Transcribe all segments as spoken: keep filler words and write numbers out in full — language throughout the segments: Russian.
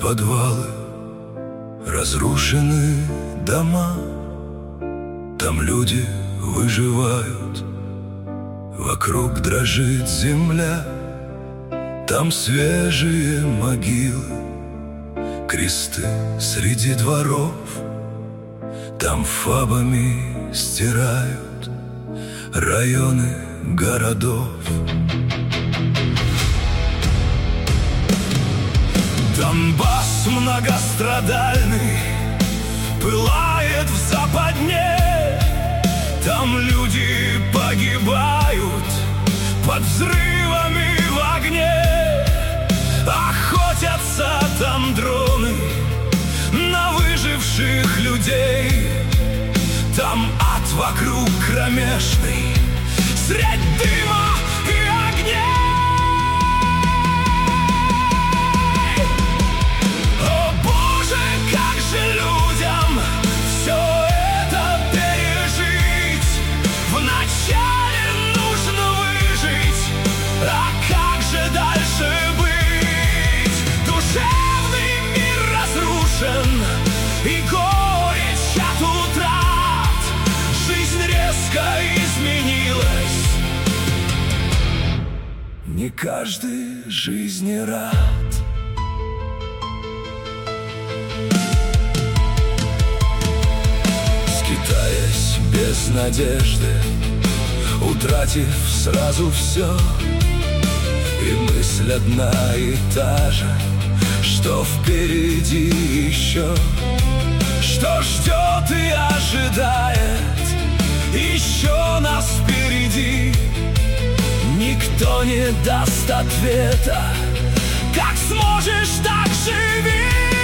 подвалы, разрушены дома. Там люди выживают, вокруг дрожит земля. Там свежие могилы, кресты среди дворов. Там фабами стирают районы городов. Донбасс многострадальный пылает в западне. Там люди погибают под взрывами в огне. Охотятся там дроны на выживших людей. Там ад вокруг кромешный, средь дыма и огней. О Боже, как же людям все это пережить? Вначале нужно выжить, а как же дальше быть? Душевный мир разрушен, и горечь от утрат. Жизнь резко изменилась, не каждый жизни рад. Скитаясь без надежды, утратив сразу все, и мысль одна и та же, что впереди еще, что ждет и ожидает еще нас впереди. Никто не даст ответа. Как сможешь, так живи.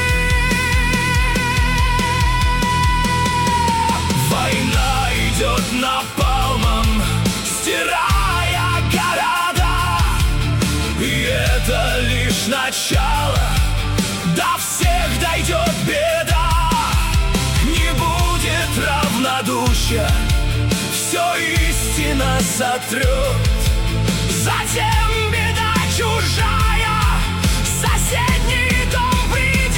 Война идет напалмом, стирая города, и это лишь начало. До всех дойдет беда, не будет равнодушия, все истина сотрет. Затем беда чужая, соседний дом придет.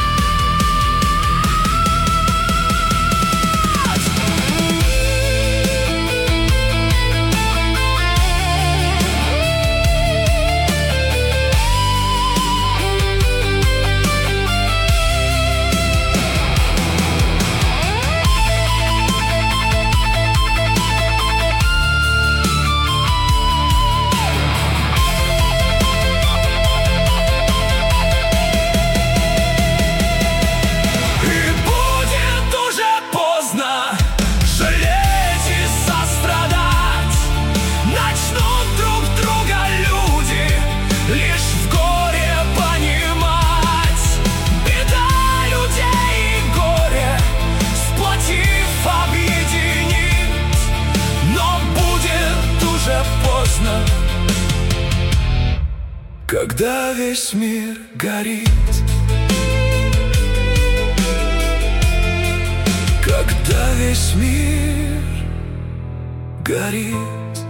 Когда весь мир горит, когда весь мир горит.